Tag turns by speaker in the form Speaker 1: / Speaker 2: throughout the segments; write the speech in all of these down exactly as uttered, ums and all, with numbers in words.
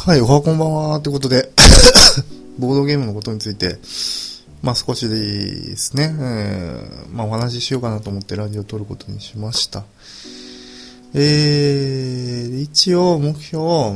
Speaker 1: はい、おはこんばんはということでボードゲームのことについてまあ少しですね、えー、まあお話ししようかなと思ってラジオを撮ることにしました。えー、一応目標、うん、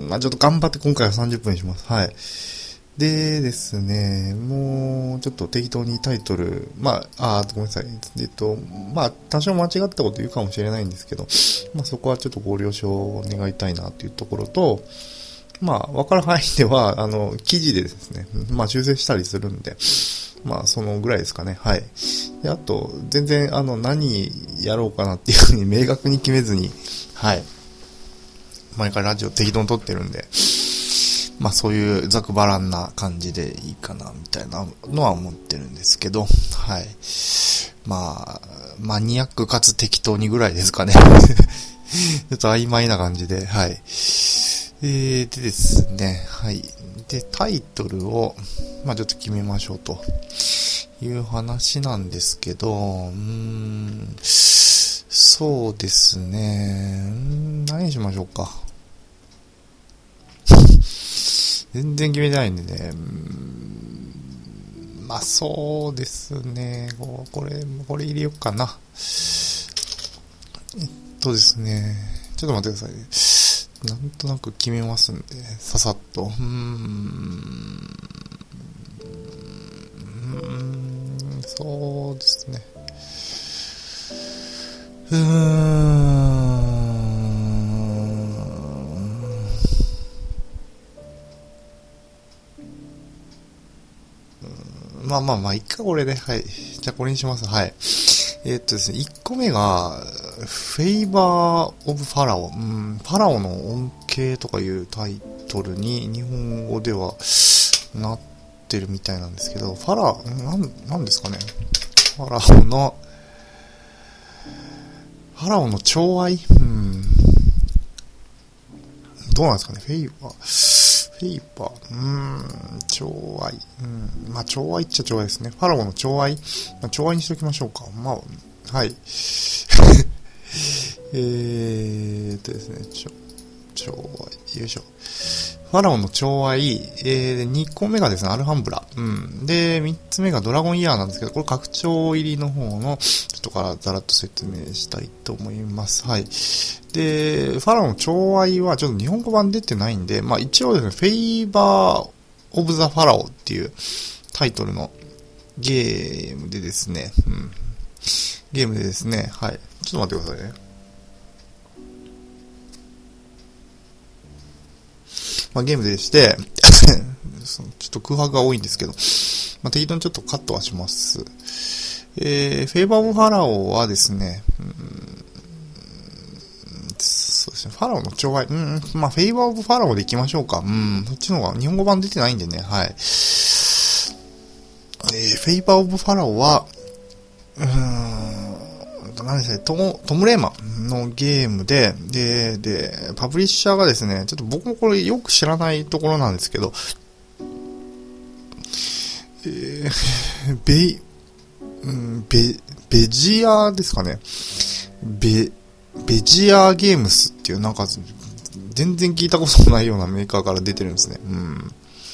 Speaker 1: まあちょっと頑張って今回はさんじゅっぷんにします。はい。でですね、もうちょっと適当にタイトル、まあ、あーごめんなさい。えっと、まあ多少間違ったこと言うかもしれないんですけど、まあそこはちょっとご了承を願いたいなというところと、まあ、わかる範囲では、あの、記事でですね、まあ、修正したりするんで、まあ、そのぐらいですかね。はい。で、あと、全然、あの、何やろうかなっていうふうに明確に決めずに、はい。毎回ラジオ適当に撮ってるんで、まあ、そういうざくばらんな感じでいいかな、みたいなのは思ってるんですけど、はい。まあ、マニアックかつ適当にぐらいですかね。ちょっと曖昧な感じで、はい。えー、でですね、はい。で、タイトルを、まあちょっと決めましょうという話なんですけど、うーん、そうですね、何にしましょうか。全然決めてないんでね、まあそうですね、これ、これ入れようかな。えっとですね、ちょっと待ってくださいね。なんとなく決めますんで、ささっと。うーん。うーん、そうですね。うーん。まあまあまあ、いっか、これで。はい。じゃあ、これにします。はい。えー、っとですね、いっこめが、フェイバー・オブ・ファラオ。うん、ファラオの恩恵とかいうタイトルに日本語ではなってるみたいなんですけど、ファラ、なん、なんですかね。ファラオの、ファラオの寵愛、うん、どうなんですかね、フェイバー。フェイバー、うーん、寵愛、うん、まあ、寵愛っちゃ寵愛ですね。ファラオの寵愛、まあ、寵愛にしておきましょうか。まあ、はい。えーっとですね、ちょ、寵愛、よいしょ。ファラオの寵愛、えー、にこめがですね、アルハンブラ。うん。で、みっつめがドラゴンイヤーなんですけど、これ拡張入りの方の、ちょっとからざらっと説明したいと思います。はい。で、ファラオの寵愛はちょっと日本語版出てないんで、まあ一応ですね、フェイバー・オブ・ザ・ファラオっていうタイトルのゲームでですね、うん。ゲームでですね、はい。ちょっと待ってくださいね。まあ、ゲームでして、ちょっと空白が多いんですけど、まあ、適当にちょっとカットはします。えー、フェイバー・オブ・ファラオはですね、うーん、そうですね、ファラオの寵愛、うん、まあ、フェイバー・オブ・ファラオでいきましょうか。うん、そっちの方が日本語版出てないんでね、はい。えー、フェイバー・オブ・ファラオは、うーん、何ですね、トム、トムレーマンのゲームで、で、で、パブリッシャーがですね、ちょっと僕もこれよく知らないところなんですけど、えー、ベ、うん、ベ、ベジアですかね。ベ、ベジアゲームスっていうなんか、全然聞いたことないようなメーカーから出てるんですね。うん。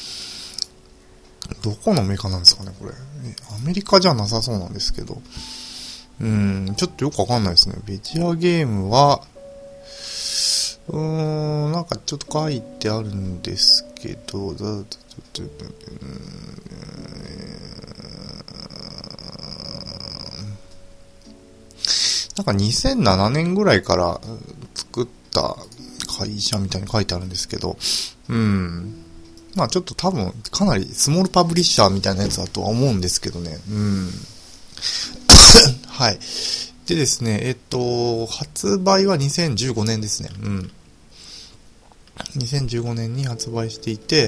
Speaker 1: どこのメーカーなんですかね、これ。アメリカじゃなさそうなんですけど。うん、ちょっとよくわかんないですね。ベジアゲームは、うーん、なんかちょっと書いてあるんですけど、だ、だ、だ、なんかにせんななねんぐらいから作った会社みたいに書いてあるんですけど、うん。まあちょっと多分かなりスモールパブリッシャーみたいなやつだとは思うんですけどね。うん。はい。でですね、えっと、発売はにせんじゅうごねんですね。うん。にせんじゅうごねんに発売していて、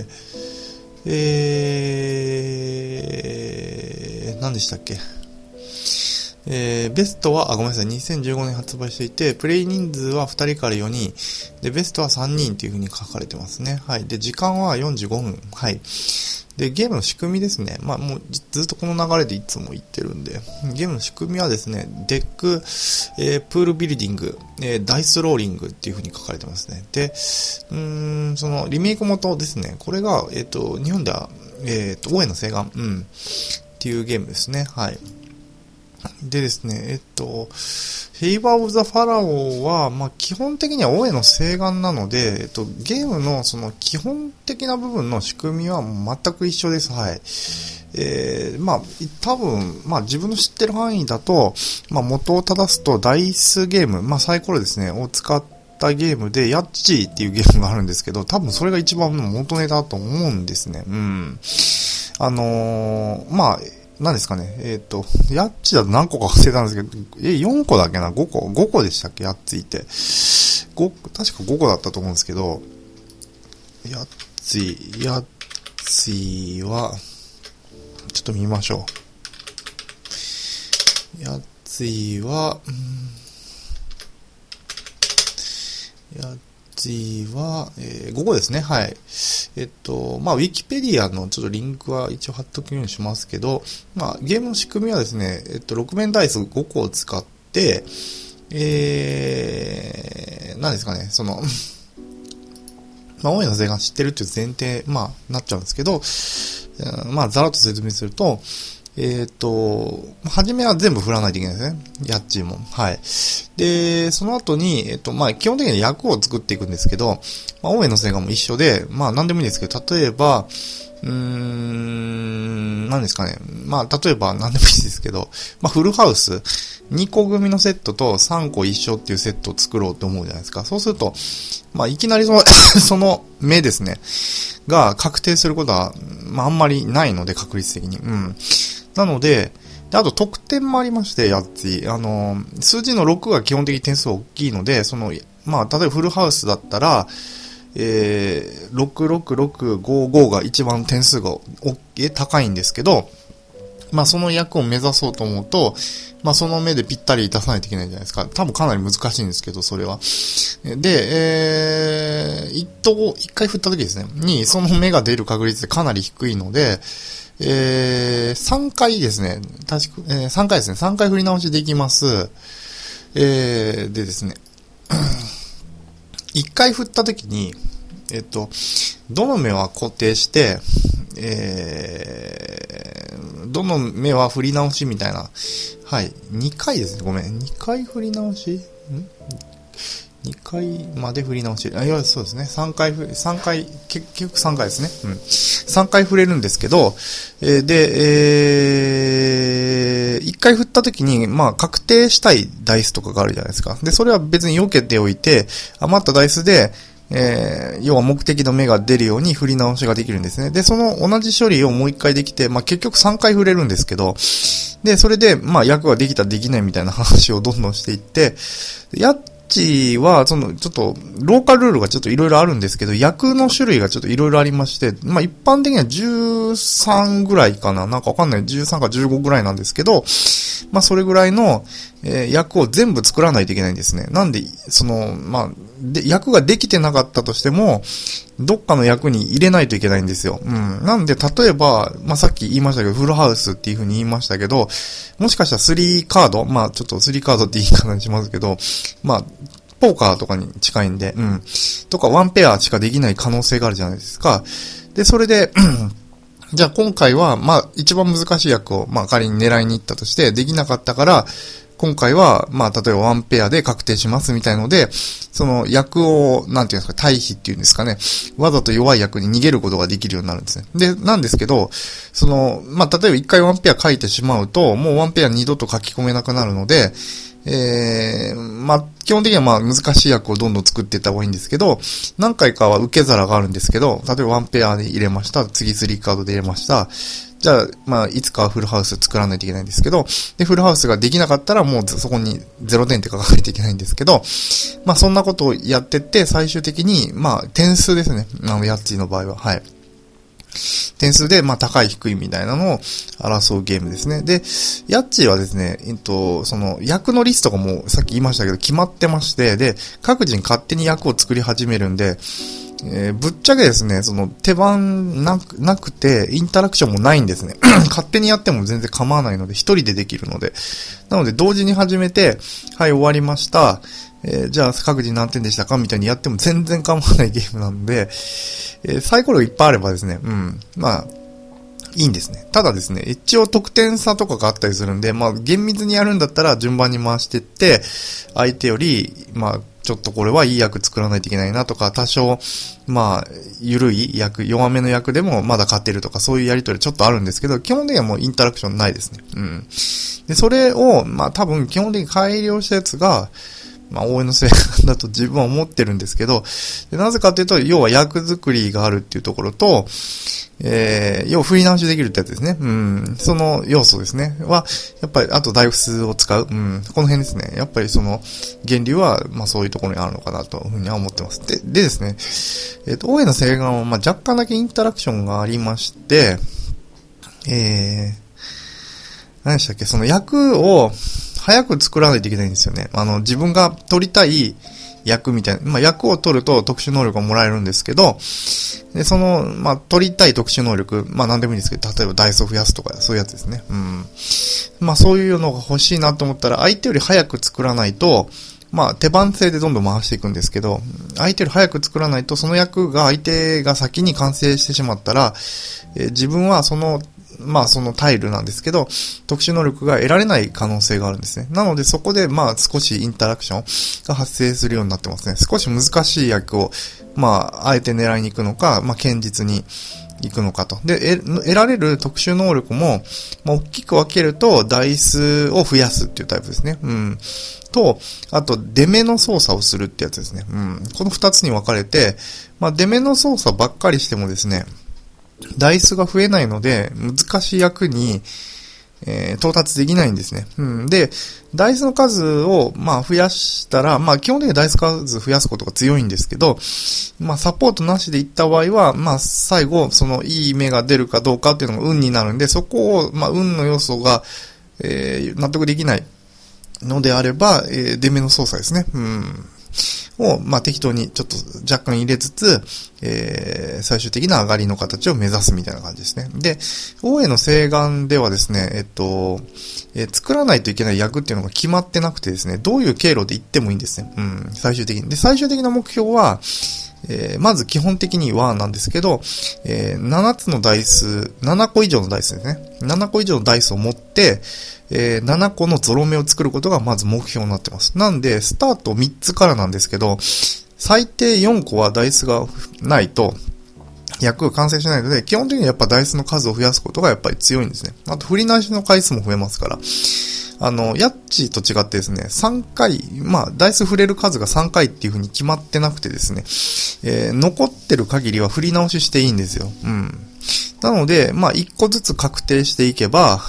Speaker 1: えー、何でしたっけ？えー、ベストは、あ、ごめんなさい、にせんじゅうごねん発売していて、プレイ人数はふたりからよにん、で、ベストはさんにんっていう風に書かれてますね。はい。で、時間はよんじゅうごふん。はい。 で、ゲームの仕組みですね。まあもうずっとこの流れでいつも言ってるんで、ゲームの仕組みはですね、デック、えー、プールビルディング、えー、ダイスローリングっていう風に書かれてますね。で、うーん、そのリメイク元ですね。これが、えっと、日本では、えっと、大江の請願、うん、っていうゲームですね。はい。でですね、えっと、ヘイバー・オブ・ザ・ファラオは、まあ、基本的には大江の請願なので、えっと、ゲームのその基本的な部分の仕組みは全く一緒です。はい。えー、まあ、多分、まあ、自分の知ってる範囲だと、まあ、元を正すと、ダイスゲーム、まあ、サイコロですね、を使ったゲームで、ヤッチーっていうゲームがあるんですけど、多分それが一番元ネタだと思うんですね。うん。あのー、まあ、何ですかね。えっと、ヤッチだと何個か忘れたんですけど、え、よんこだっけな ?ご 個 ?ご 個でしたっけヤッチって。ご、確かごこだったと思うんですけど、ヤッチ、ヤッチは、ちょっと見ましょう。ヤッチは、うん、ヤッチは、えー、ごこですね。はい。えっと、まあ、ウィキペディアのちょっとリンクは一応貼っとくようにしますけど、まあ、ゲームの仕組みはですね、えっと、ろく面ダイスごこを使って、えー、何ですかね、その、まあ、大江の請願知ってるっていう前提、まあ、なっちゃうんですけど、まあ、ざらっと説明すると、えっと、はじめは全部振らないといけないですね。ヤッチーも。はい。で、その後に、えっと、まあ、基本的には役を作っていくんですけど、まあ、大江の請願も一緒で、まあ、なんでもいいんですけど、例えば、うーん、何ですかね。まあ、例えば、なんでもいいですけど、まあ、フルハウス、にこ組のセットとさんこ一緒っていうセットを作ろうと思うじゃないですか。そうすると、まあ、いきなりその、その目ですね、が確定することは、まあ、あんまりないので、確率的に。うん。なので、であと得点もありまして、やっち。あの、数字のろくが基本的に点数大きいので、その、まあ、例えばフルハウスだったら、えー、ろくろくろくごごが一番点数が大きい、高いんですけど、まあ、その役を目指そうと思うと、まあ、その目でぴったり出さないといけないんじゃないですか。多分かなり難しいんですけど、それは。で、えー、一投、一回振った時ですね、に、その目が出る確率ってかなり低いので、えー、さんかいですね。確か、えー、さんかいですね。さんかい振り直しできます。えー、でですね。いっかい振ったときに、えっと、どの目は固定して、えー、どの目は振り直しみたいな。はい。にかいですね。ごめん。にかい振り直しんにかいまで振り直し。あ、いや、そうですね。さんかい、さんかい、結局さんかいですね。うん。さんかい振れるんですけど、えー、で、えー、いっかい振った時に、まあ、確定したいダイスとかがあるじゃないですか。で、それは別に避けておいて、余ったダイスで、えー、要は目的の目が出るように振り直しができるんですね。で、その同じ処理をもういっかいできて、まあ、結局さんかい振れるんですけど、で、それで、まあ、役ができたできないみたいな話をどんどんしていって、やっちは、その、ちょっと、ローカルルールがちょっといろいろあるんですけど、役の種類がちょっといろいろありまして、まあ一般的にはじゅうさんぐらいかな、なんかわかんない、じゅうさんかじゅうごぐらいなんですけど、まあそれぐらいの、えー、役を全部作らないといけないんですね。なんで、その、まあ、で、役ができてなかったとしても、どっかの役に入れないといけないんですよ。うん。なんで、例えば、まあ、さっき言いましたけど、フルハウスっていう風に言いましたけど、もしかしたらスリーカード、まあ、ちょっとスリーカードって言い方にしますけど、まあ、ポーカーとかに近いんで、うん。とか、ワンペアしかできない可能性があるじゃないですか。で、それで、じゃあ今回は、まあ、一番難しい役を、まあ、仮に狙いに行ったとして、できなかったから、今回は、まあ、例えばワンペアで確定しますみたいので、その役を、なんていうんですか、対比っていうんですかね、わざと弱い役に逃げることができるようになるんですね。で、なんですけど、その、まあ、例えば一回ワンペア書いてしまうと、もうワンペア二度と書き込めなくなるので、えー、まあ、基本的にはまあ難しい役をどんどん作っていった方がいいんですけど、何回かは受け皿があるんですけど、例えばワンペアで入れました、次スリーカードで入れました、じゃあ、まあ、いつかはフルハウス作らないといけないんですけど、で、フルハウスができなかったらもうそこにゼロてんって書かないといけないんですけど、まあ、そんなことをやってって、最終的に、まあ、点数ですね。あの、ヤッチーの場合は。はい。点数で、まあ、高い低いみたいなのを争うゲームですね。で、ヤッチーはですね、えっと、その、役のリストがもう、さっき言いましたけど、決まってまして、で、各人勝手に役を作り始めるんで、 えー、ぶっちゃけですね、その手番なく、なくて、インタラクションもないんですね。勝手にやっても全然構わないので、一人でできるので。なので、同時に始めて、はい、終わりました。えー、じゃあ、各自何点でしたかみたいにやっても全然構わないゲームなので、えー、サイコロいっぱいあればですね、うん、まあ、いいんですね。ただですね、一応得点差とかがあったりするんで、まあ、厳密にやるんだったら順番に回していって、相手より、まあ、ちょっとこれはいい役作らないといけないなとか、多少、まあ、緩い役、弱めの役でもまだ勝てるとか、そういうやりとりちょっとあるんですけど、基本的にはもうインタラクションないですね。うん。で、それを、まあ多分基本的に改良したやつが、まあ、応援のせいだと自分は思ってるんですけど、でなぜかというと、要は役作りがあるっていうところと、えー、要は振り直しできるってやつですね。うん。その要素ですね。は、やっぱり、あと大仏数を使う。うん。この辺ですね。やっぱりその、源流は、まあそういうところにあるのかなというふうには思ってます。で、でですね、えっと、応援の請願は、まあ若干だけインタラクションがありまして、えー、何でしたっけ、その役を、早く作らないといけないんですよね。あの、自分が取りたい役みたいな。まあ、役を取ると特殊能力をもらえるんですけど、で、その、まあ、取りたい特殊能力、まあ、何でもいいんですけど、例えばダイスを増やすとか、そういうやつですね。うん。まあ、そういうのが欲しいなと思ったら、相手より早く作らないと、まあ、手番制でどんどん回していくんですけど、相手より早く作らないと、その役が相手が先に完成してしまったら、えー、自分はその、まあそのタイルなんですけど、特殊能力が得られない可能性があるんですね。なのでそこでまあ少しインタラクションが発生するようになってますね。少し難しい役を、まああえて狙いに行くのか、まあ堅実に行くのかと。で、得られる特殊能力も、まあ大きく分けると、ダイスを増やすっていうタイプですね。うん。と、あと、出目の操作をするってやつですね。うん。この二つに分かれて、まあ出目の操作ばっかりしてもですね、ダイスが増えないので、難しい役に、えー、到達できないんですね。うん。で、ダイスの数を、まあ、増やしたら、まあ、基本的にはダイス数増やすことが強いんですけど、まあ、サポートなしでいった場合は、まあ、最後、その、いい目が出るかどうかっていうのが運になるんで、そこを、まあ、運の要素が、えー、納得できないのであれば、えー、出目の操作ですね。うん。を、まあ、適当にちょっと若干入れつつ、えー、最終的な上がりの形を目指すみたいな感じですね。で、王への請願ではですね、えっと、えー、作らないといけない役っていうのが決まってなくてですね、どういう経路で行ってもいいんですね。うん、最終的に。で、最終的な目標は、えー、まず基本的にはなんですけど、えー、ななつのダイス、ななこ以上のダイスですね。ななこ以上のダイスを持って、えー、ななこのゾロ目を作ることがまず目標になってます。なんで、スタートみっつからなんですけど、最低よんこはダイスがないと、役が完成しないので、基本的にやっぱダイスの数を増やすことがやっぱり強いんですね。あと、振り直しの回数も増えますから。あの、ヤッチーと違ってですね、さんかい、まあ、ダイス振れる数がさんかいっていう風に決まってなくてですね、えー、残ってる限りは振り直ししていいんですよ。うん。なので、まあ、いっこずつ確定していけば、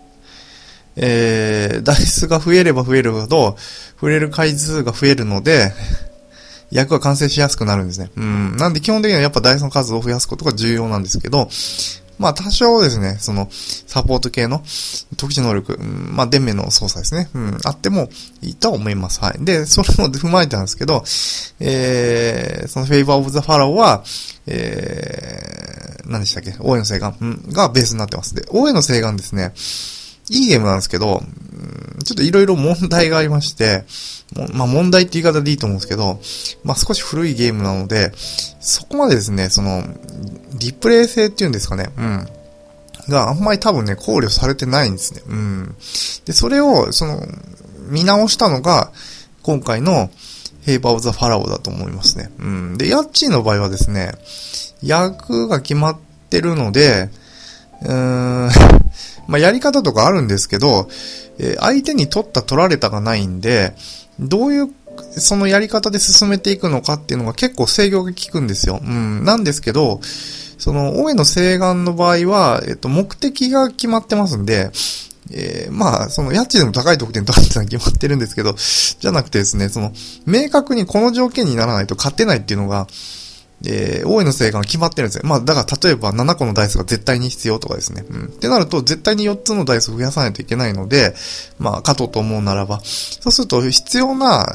Speaker 1: えー、ダイスが増えれば増えるほど、振れる回数が増えるので、役が完成しやすくなるんですね。うん。なんで基本的にはやっぱダイスの数を増やすことが重要なんですけど、まあ多少ですね、その、サポート系の特殊能力、うん、まあ電面の操作ですね。うん、あってもいいとは思います。はい。で、それも踏まえてなんですけど、えー、そのフェイバーオブザファラオは、えー、何でしたっけ？王への請願、うん、がベースになってます。で、王への請願ですね、いいゲームなんですけど、ちょっといろいろ問題がありまして、まあ問題って言い方でいいと思うんですけど、まあ少し古いゲームなので、そこまでですね、その、リプレイ性っていうんですかね、うん。があんまり多分ね、考慮されてないんですね。うん。で、それを、その、見直したのが、今回の、ヘイバーオブザファラオだと思いますね。うん。で、ヤッチーの場合はですね、役が決まってるので、うーん、まあ、やり方とかあるんですけど、えー、相手に取った取られたがないんで、どういう、そのやり方で進めていくのかっていうのが結構制御が効くんですよ。うん。なんですけど、その、王への請願の場合は、えっと、目的が決まってますんで、えー、まあ、その、家賃でも高い得点取るってのは決まってるんですけど、じゃなくてですね、その、明確にこの条件にならないと勝てないっていうのが、えー、王への請願が決まってるんですよ。まあ、だから例えばななこのダイスが絶対に必要とかですね。うん。ってなると、絶対によっつのダイスを増やさないといけないので、まあ、勝とうと思うならば。そうすると、必要な、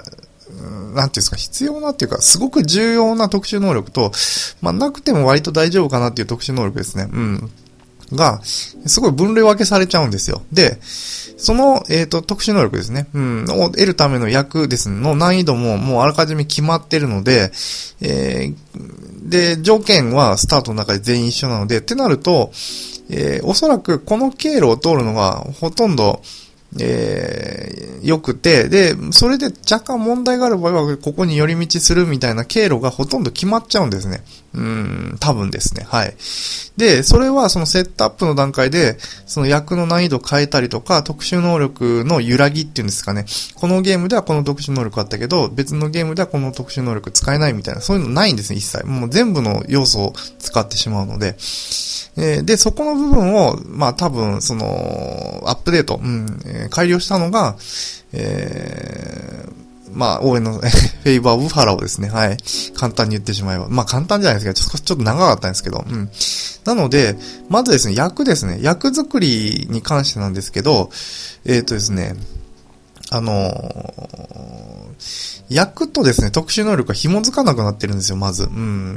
Speaker 1: なんていうんですか、必要なっていうか、すごく重要な特殊能力と、まあ、なくても割と大丈夫かなっていう特殊能力ですね。うん。が、すごい分類分けされちゃうんですよ。で、その、えっと、特殊能力ですね。うん。を得るための役ですの難易度ももうあらかじめ決まってるので、えー、で、条件はスタートの中で全員一緒なので、ってなると、えー、おそらくこの経路を通るのがほとんど、えー、良くて、で、それで若干問題がある場合は、ここに寄り道するみたいな経路がほとんど決まっちゃうんですね。うーん、多分ですね。はい。で、それはそのセットアップの段階で、その役の難易度を変えたりとか、特殊能力の揺らぎっていうんですかね。このゲームではこの特殊能力あったけど、別のゲームではこの特殊能力使えないみたいな、そういうのないんですね、一切。もう全部の要素を使ってしまうので。えー、で、そこの部分を、まあ多分、その、アップデート、うん、えー、改良したのが、えー、まあ、応援のフェイバーオブファラオですね。はい。簡単に言ってしまえば。まあ簡単じゃないですけど、ちょっと、ちょっと長かったんですけど、うん。なので、まずですね、役ですね。役作りに関してなんですけど、えっとですね、あのー、役とですね、特殊能力が紐づかなくなってるんですよ、まず。うん。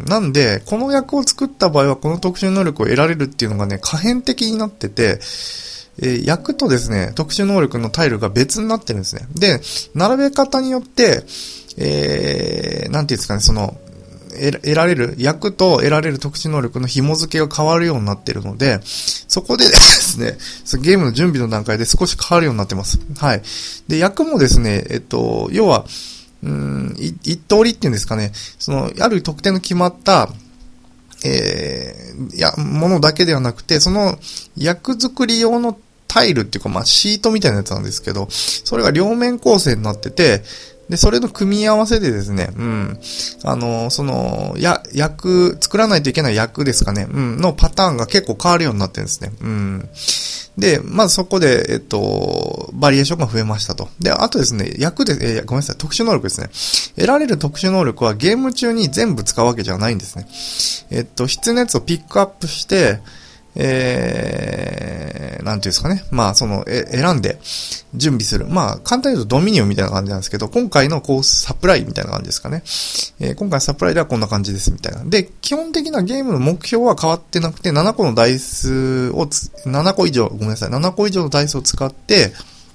Speaker 1: なんで、この役を作った場合は、この特殊能力を得られるっていうのがね、可変的になってて、えー、役とですね、特殊能力のタイルが別になってるんですね。で、並べ方によって、えー、なんていうんですかね、その、得られる、役と得られる特殊能力の紐付けが変わるようになっているので、そこでですね、ゲームの準備の段階で少し変わるようになってます。はい。で、役もですね、えっと、要は、うーん、一通りっていうんですかね、その、ある特定の決まった、えー、いや、ものだけではなくて、その、役作り用のタイルっていうか、まあ、シートみたいなやつなんですけど、それが両面構成になってて、で、それの組み合わせでですね、うん。あの、その、や、役、作らないといけない役ですかね、うん、のパターンが結構変わるようになってるんですね。うん。で、まずそこで、えっと、バリエーションが増えましたと。で、あとですね、役で、えー、ごめんなさい、特殊能力ですね。得られる特殊能力はゲーム中に全部使うわけじゃないんですね。えっと、必要なやつをピックアップして、えー、なんていうんですかね。まあ、その、え、選んで、準備する。まあ、簡単に言うとドミニオンみたいな感じなんですけど、今回のこう、サプライみたいな感じですかね。えー、今回サプライではこんな感じです、みたいな。で、基本的なゲームの目標は変わってなくて、ななこのダイスをつ、ななこ以上、ごめんなさい、ななこ以上のダイスを使って、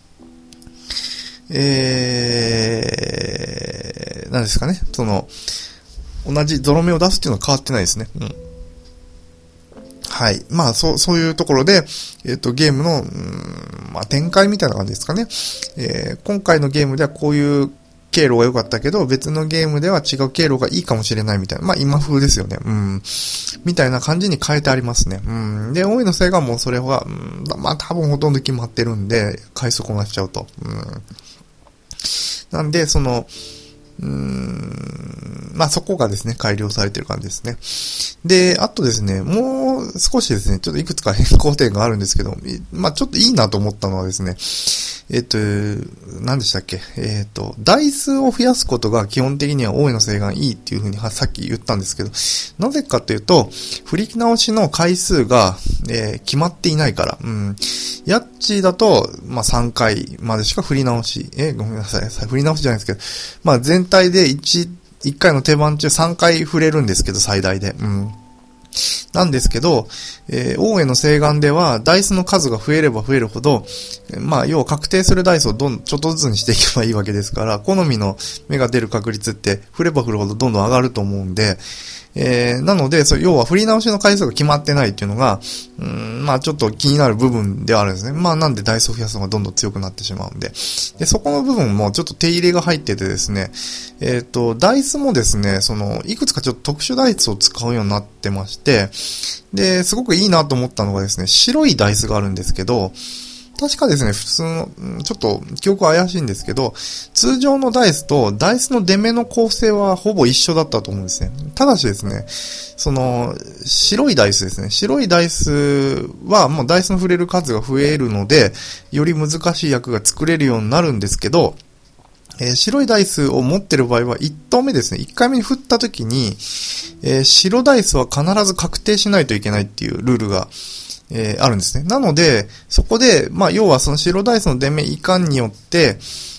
Speaker 1: えー、なんですかね。その、同じゾロ目を出すっていうのは変わってないですね。うん。はい。まあ、そう、そういうところで、えっと、ゲームの、うーん、まあ、展開みたいな感じですかね。えー、今回のゲームではこういう経路が良かったけど、別のゲームでは違う経路がいいかもしれないみたいな。まあ、今風ですよね。うん。みたいな感じに変えてありますね。うん。で、大井のせいがもうそれは、うん、まあ、多分ほとんど決まってるんで、回数こなしちゃうと。うん。なんで、その、うーん、まあ、そこがですね、改良されてる感じですね。で、あとですね、もう少しですね、ちょっといくつか変更点があるんですけど、まあ、ちょっといいなと思ったのはですね、えっと、何でしたっけ、えっと、台数を増やすことが基本的には大井の請願いいっていうふうにさっき言ったんですけど、なぜかというと、振り直しの回数が、えー、決まっていないから、うん。ヤッチだと、まあ、さんかいまでしか振り直し、えー、ごめんなさい、振り直しじゃないですけど、まあ、全体で1、いっかいの手番中さんかい振れるんですけど、最大で。うん。なんですけど、えー、大江の請願では、ダイスの数が増えれば増えるほど、まあ、要は確定するダイスをどん、ちょっとずつにしていけばいいわけですから、好みの目が出る確率って、振れば振るほどどんどん上がると思うんで、えー、なので、そう、要は振り直しの回数が決まってないっていうのが、うーん、まあちょっと気になる部分ではあるんですね。まあなんでダイスを増やすのがどんどん強くなってしまうんで。で、そこの部分もちょっと手入れが入っててですね、えっと、ダイスもですね、その、いくつかちょっと特殊ダイスを使うようになってまして、で、すごくいいなと思ったのがですね、白いダイスがあるんですけど、確かですね、普通の、ちょっと記憶は怪しいんですけど、通常のダイスとダイスの出目の構成はほぼ一緒だったと思うんですね。ただしですね、その、白いダイスですね。白いダイスはもうダイスの触れる数が増えるので、より難しい役が作れるようになるんですけど、えー、白いダイスを持ってる場合はいち投目ですね。いっかいめに振った時に、えー、白ダイスは必ず確定しないといけないっていうルールがえー、あるんですね。なので、そこで、まあ、要はその白ダイスの出目いかんによって、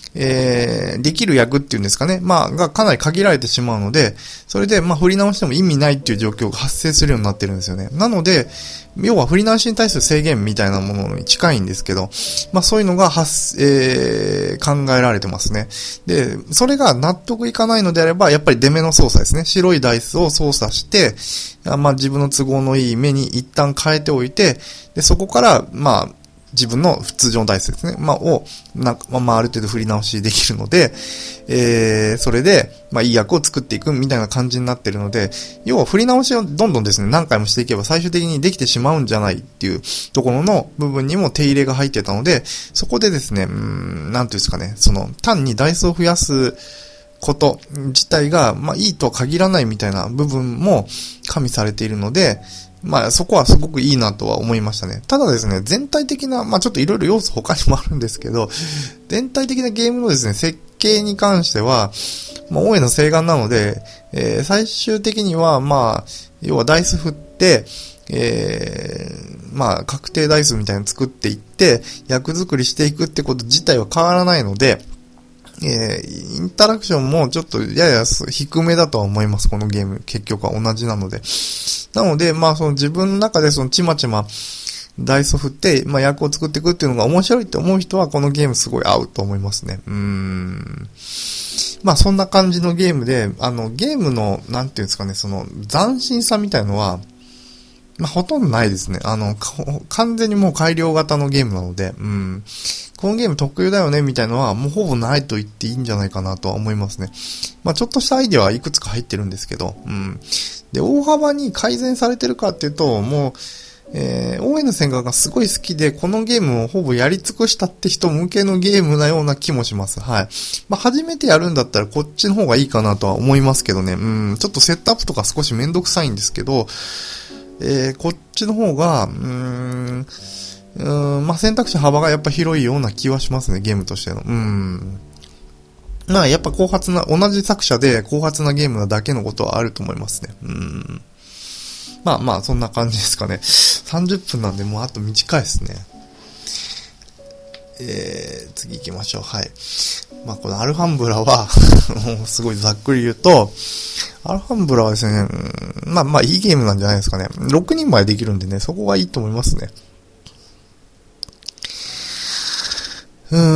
Speaker 1: えー、できる役っていうんですかね。まあ、がかなり限られてしまうので、それで、まあ、振り直しても意味ないっていう状況が発生するようになってるんですよね。なので、要は振り直しに対する制限みたいなものに近いんですけど、まあ、そういうのが発、えー、考えられてますね。で、それが納得いかないのであれば、やっぱり出目の操作ですね。白いダイスを操作して、まあ、自分の都合のいい目に一旦変えておいて、で、そこから、まあ、自分の通常のダイスですね。まあ、を、なんか、まあ、ある程度振り直しできるので、えー、それで、まあ、いい役を作っていくみたいな感じになってるので、要は振り直しをどんどんですね、何回もしていけば最終的にできてしまうんじゃないっていうところの部分にも手入れが入ってたので、そこでですね、うーん、なんていうんですかね、その、単にダイスを増やすこと自体が、まあ、いいとは限らないみたいな部分も加味されているので、まあそこはすごくいいなとは思いましたね。ただですね、全体的な、まあちょっといろいろ要素他にもあるんですけど、全体的なゲームのですね、設計に関しては、まあ大江の請願なので、えー、最終的にはまあ、要はダイス振って、えー、まあ確定ダイスみたいなの作っていって、役作りしていくってこと自体は変わらないので、えー、インタラクションもちょっとやや低めだとは思います。このゲーム。結局は同じなので。なので、まあその自分の中でそのちまちまダイスを振って、まあ役を作っていくっていうのが面白いって思う人はこのゲームすごい合うと思いますね。うーん。まあそんな感じのゲームで、あのゲームの、なんていうんですかね、その斬新さみたいのは、まあほとんどないですね。あの、完全にもう改良型のゲームなので、うん。このゲーム特有だよねみたいのはもうほぼないと言っていいんじゃないかなとは思いますね。まあちょっとしたアイデアはいくつか入ってるんですけど、うん。で、大幅に改善されてるかっていうと、もう、えー、オーエヌ 千賀がすごい好きで、このゲームをほぼやり尽くしたって人向けのゲームなような気もします。はい。まあ初めてやるんだったらこっちの方がいいかなとは思いますけどね。うん。ちょっとセットアップとか少しめんどくさいんですけど、えー、こっちの方が、うーん、うーん、まあ、選択肢幅がやっぱ広いような気はしますね、ゲームとしての。うん。まあ、やっぱ後発な、同じ作者で後発なゲームなだけのことはあると思いますね。うん。まあまあ、そんな感じですかね。さんじゅっぷんなんでもうあと短いですね。えー、次行きましょう。はい。まあ、このアルハンブラは、もうすごいざっくり言うと、アルハンブラはですね、まあまあいいゲームなんじゃないですかね。ろくにんまでできるんでね、そこがいいと思いますね。うー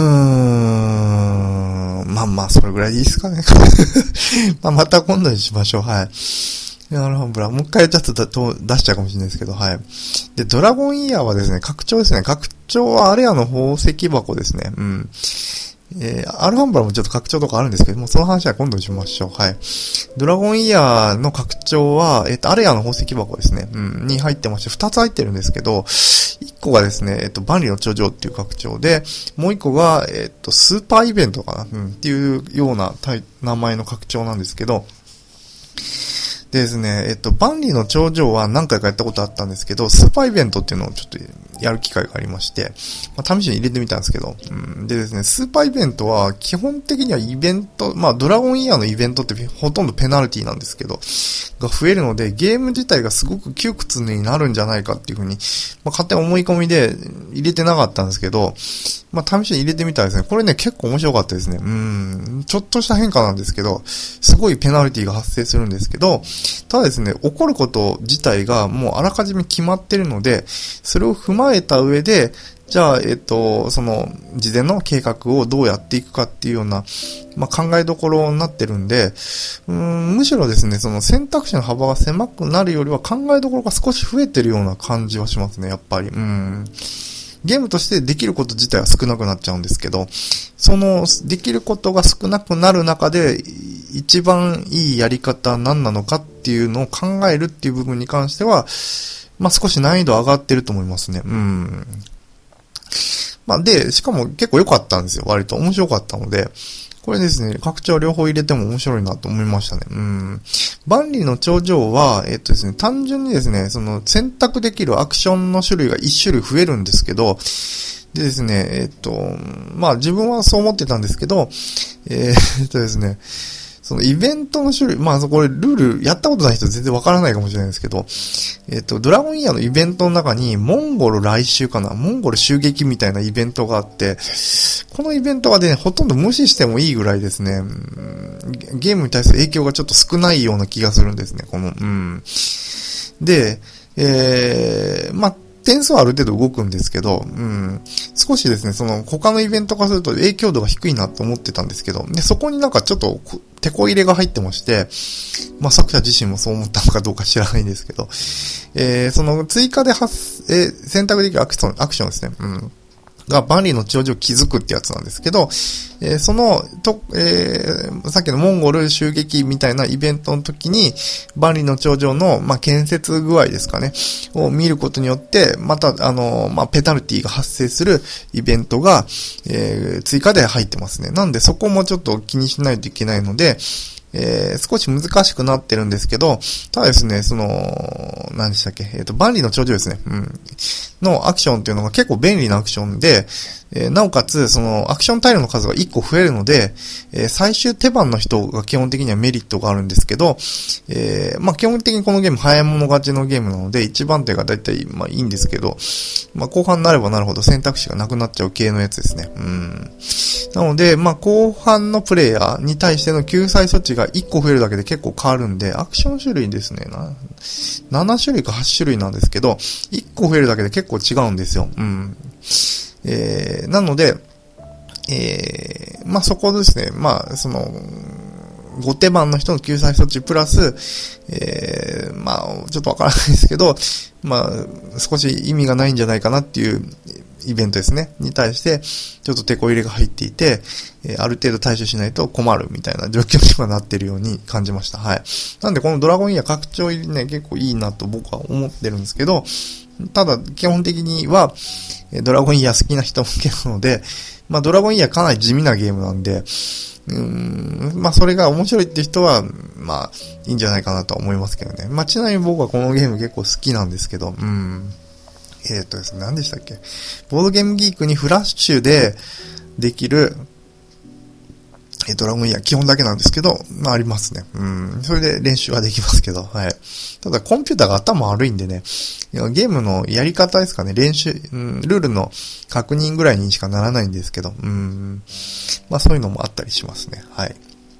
Speaker 1: ん。まあまあ、それぐらいでいいですかね。まあまた今度にしましょう。はい。アルハンブラ、もう一回ちょっと出しちゃうかもしれないですけど、はい。で、ドラゴンイヤーはですね、拡張ですね。拡張はアレアの宝石箱ですね。うん。えー、アルハンブラもちょっと拡張とかあるんですけども、その話は今度にしましょう。はい。ドラゴンイヤーの拡張は、えっと、アレアの宝石箱ですね。うん、に入ってまして、二つ入ってるんですけど、一個がですね、えっと、万里の長城っていう拡張で、もう一個が、えっと、スーパーイベントかな、うん、っていうような名前の拡張なんですけど、でですね、えっと、万里の長城は何回かやったことあったんですけど、スーパーイベントっていうのをちょっとやる機会がありまして、まあ、試しに入れてみたんですけど、うん、でですね、スーパーイベントは基本的にはイベント、まあ、ドラゴンイヤーのイベントってほとんどペナルティなんですけど、が増えるので、ゲーム自体がすごく窮屈になるんじゃないかっていうふうに、まあ、勝手に思い込みで入れてなかったんですけど、まあ、試しに入れてみたらですね、これね、結構面白かったですね。うん、ちょっとした変化なんですけど、すごいペナルティが発生するんですけど、ただですね、起こること自体がもうあらかじめ決まってるので、それを踏まえた上で、じゃあ、えっと、その、事前の計画をどうやっていくかっていうような、まあ、考えどころになってるんで、うーん、むしろですね、その選択肢の幅が狭くなるよりは考えどころが少し増えてるような感じはしますね、やっぱり。うん。ゲームとしてできること自体は少なくなっちゃうんですけど、その、できることが少なくなる中で、一番いいやり方何なのかっていうのを考えるっていう部分に関しては、まあ、少し難易度上がってると思いますね。うん。まあ、で、しかも結構良かったんですよ。割と面白かったので、これですね、拡張両方入れても面白いなと思いましたね。うん。万里の長城は、えっとですね、単純にですね、その選択できるアクションの種類が一種類増えるんですけど、でですね、えっと、まあ自分はそう思ってたんですけど、えー、っとですね、そそのイベントの種類、まあこれルールやったことない人全然わからないかもしれないですけど、えっと、ドラゴンイヤーのイベントの中に、モンゴル来襲かな、モンゴル襲撃みたいなイベントがあって、このイベントはね、ほとんど無視してもいいぐらいですね、ゲームに対する影響がちょっと少ないような気がするんですね、この、うん。で、えー、まあ、点数はある程度動くんですけど、うん、少しですね、その他のイベント化すると影響度が低いなと思ってたんですけど、で、そこになんかちょっと手こ入れが入ってまして、まあ、作者自身もそう思ったのかどうか知らないんですけど、えー、その追加で発、えー、選択できるアクション、アクションですね。うん。が万里の長城を築くってやつなんですけど、えー、その、と、えー、さっきのモンゴル襲撃みたいなイベントの時に、万里の長城の、まあ、建設具合ですかね、を見ることによって、また、あの、まあ、ペナルティが発生するイベントが、えー、追加で入ってますね。なんでそこもちょっと気にしないといけないので、えー、少し難しくなってるんですけど、ただですね、その、何でしたっけ、えっと、万里の長城ですね、うん。のアクションっていうのが結構便利なアクションで、えー、なおかつ、その、アクションタイルの数がいっこ増えるので、えー、最終手番の人が基本的にはメリットがあるんですけど、えー、まあ、基本的にこのゲーム早い者勝ちのゲームなので、一番手がだいたい、まあ、いいんですけど、まあ、後半になればなるほど選択肢がなくなっちゃう系のやつですね。うん。なので、まあ、後半のプレイヤーに対しての救済措置がいっこ増えるだけで結構変わるんで、アクション種類ですね。な、なな種類かはち種類なんですけど、いっこ増えるだけで結構違うんですよ。うん。えー、なので、えー、まあ、そこですね。まあ、その、後手番の人の救済措置プラス、えー、まあ、ちょっとわからないですけど、まあ、少し意味がないんじゃないかなっていうイベントですね。に対して、ちょっと手こ入れが入っていて、えー、ある程度対処しないと困るみたいな状況にはなっているように感じました。はい。なんでこのドラゴンイヤー拡張入りね、結構いいなと僕は思ってるんですけど、ただ、基本的には、ドラゴンイヤー好きな人向けなので、まあ、ドラゴンイヤーかなり地味なゲームなんで、うーん、まあ、それが面白いって人は、まあ、いいんじゃないかなと思いますけどね。まあ、ちなみに僕はこのゲーム結構好きなんですけど、うん。えーっとですね、何でしたっけ？ボードゲームギークにフラッシュでできる、え、ドラゴンイヤー基本だけなんですけど、まあありますね。うん。それで練習はできますけど、はい。ただコンピューターが頭悪いんでね、ゲームのやり方ですかね、練習、うん、ルールの確認ぐらいにしかならないんですけど、うん。まあそういうのもあったりしますね。はい。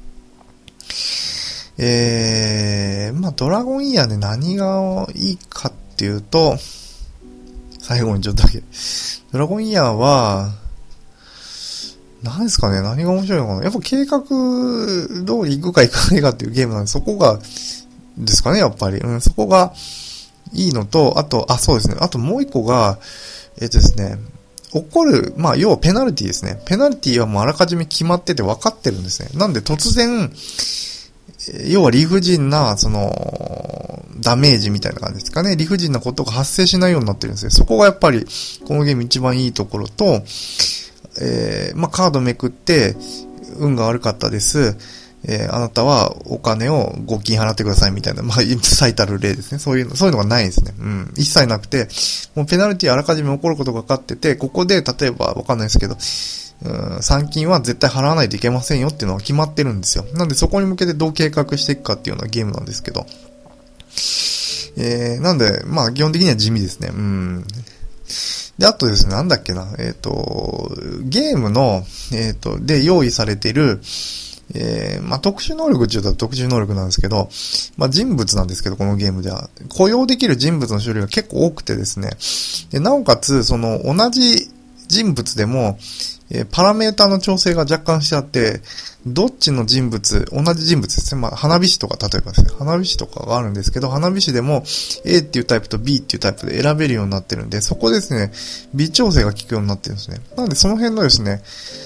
Speaker 1: えー、まあドラゴンイヤーで何がいいかっていうと、最後にちょっとだけ。ドラゴンイヤーは、何ですかね、何が面白いのかな。やっぱ計画通り行くか行かないかっていうゲームなんで、そこが、ですかね、やっぱり。うん、そこがいいのと、あと、あ、そうですね。あともう一個が、えっとですね、起こる、まあ、要はペナルティですね。ペナルティはもうあらかじめ決まってて分かってるんですね。なんで突然、要は理不尽な、その、ダメージみたいな感じですかね。理不尽なことが発生しないようになってるんですよ。そこがやっぱり、このゲーム一番いいところと、えー、まあ、カードめくって、運が悪かったです。えー、あなたはお金をご金払ってくださいみたいな、まあ、最たる例ですね。そういうの、そういうのがないですね。うん。一切なくて、もうペナルティあらかじめ起こることが分かってて、ここで、例えばわかんないですけど、うん、参金は絶対払わないといけませんよっていうのが決まってるんですよ。なんでそこに向けてどう計画していくかっていうようなゲームなんですけど。えー、なんで、まあ基本的には地味ですね。うん。で、あとですね、なんだっけな、えっと、ゲームの、えっと、で用意されている、えー、まあ、特殊能力って言うと特殊能力なんですけど、まあ、人物なんですけど、このゲームでは。雇用できる人物の種類が結構多くてですね。で、なおかつ、その、同じ人物でも、えー、パラメータの調整が若干してあって、どっちの人物、同じ人物ですね。まあ、花火師とか、例えばですね、花火師とかがあるんですけど、花火師でも A っていうタイプと B っていうタイプで選べるようになってるんで、そこですね、微調整が効くようになってるんですね。なので、その辺のですね、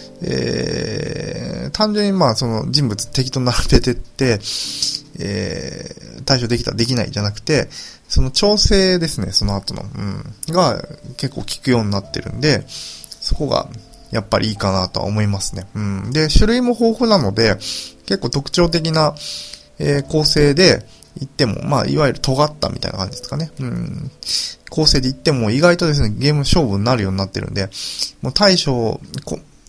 Speaker 1: えー、単純にまあその人物適当に並べてって、えー、対処できたできないじゃなくて、その調整ですね、その後の、うん、が結構効くようになってるんで、そこがやっぱりいいかなとは思いますね。うん、で、種類も豊富なので、結構特徴的な、えー、構成で言っても、まあいわゆる尖ったみたいな感じですかね。うん、構成で言っても意外とですね、ゲーム勝負になるようになってるんで、もう対処、こ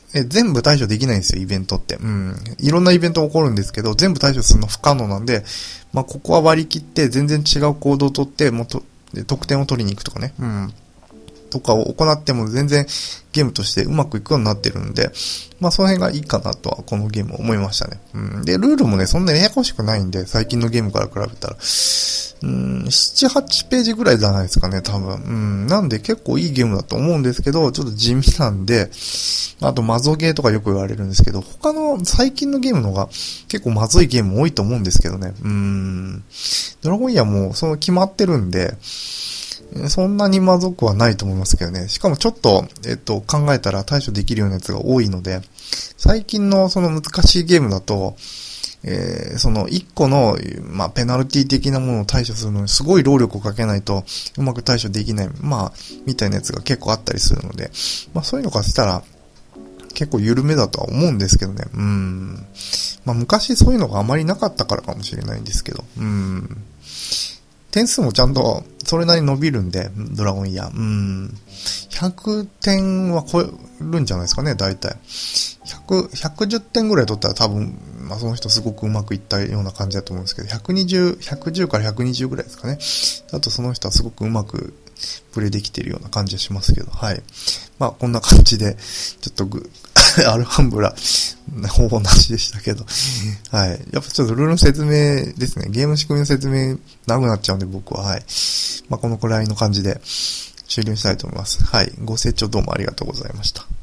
Speaker 1: え全部対処できないんですよ、イベントって。うん。いろんなイベント起こるんですけど、全部対処するの不可能なんで、まあ、ここは割り切って全然違う行動をとって、もっと、得点を取りに行くとかね。うん。とかを行っても全然ゲームとしてうまくいくようになってるんで、まあその辺がいいかなとはこのゲーム思いましたね。うん。で、ルールもね、そんなにややこしくないんで、最近のゲームから比べたら、うーん、なな、はちページぐらいじゃないですかね、多分。うん。なんで結構いいゲームだと思うんですけど、ちょっと地味なんで、あとマゾゲーとかよく言われるんですけど、他の最近のゲームの方が結構まずいゲーム多いと思うんですけどね。うーん。ドラゴンイヤーもその決まってるんで、そんなにまずくはないと思いますけどね。しかもちょっと、えっと、考えたら対処できるようなやつが多いので、最近のその難しいゲームだと、えー、その一個の、まあ、ペナルティ的なものを対処するのにすごい労力をかけないとうまく対処できない、まあ、みたいなやつが結構あったりするので、まあそういうのからしたら結構緩めだとは思うんですけどね。うーん。まあ昔そういうのがあまりなかったからかもしれないんですけど、うーん。点数もちゃんとそれなりに伸びるんで、ドラゴンイヤー。うーん。ひゃくてんは超えるんじゃないですかね、大体。ひゃく、ひゃくじゅってんぐらい取ったら多分、まあその人すごくうまくいったような感じだと思うんですけど、ひゃくにじゅう、ひゃくじゅうからひゃくにじゅうぐらいですかね。あとその人はすごくうまくプレイできているような感じがしますけど、はい。まあこんな感じで、ちょっとぐ、アルハンブラ、ほぼなしでしたけど、はい。やっぱちょっとルールの説明ですね。ゲーム仕組みの説明長くなっちゃうんで僕は、はい。まあこのくらいの感じで終了したいと思います。はい。ご清聴どうもありがとうございました。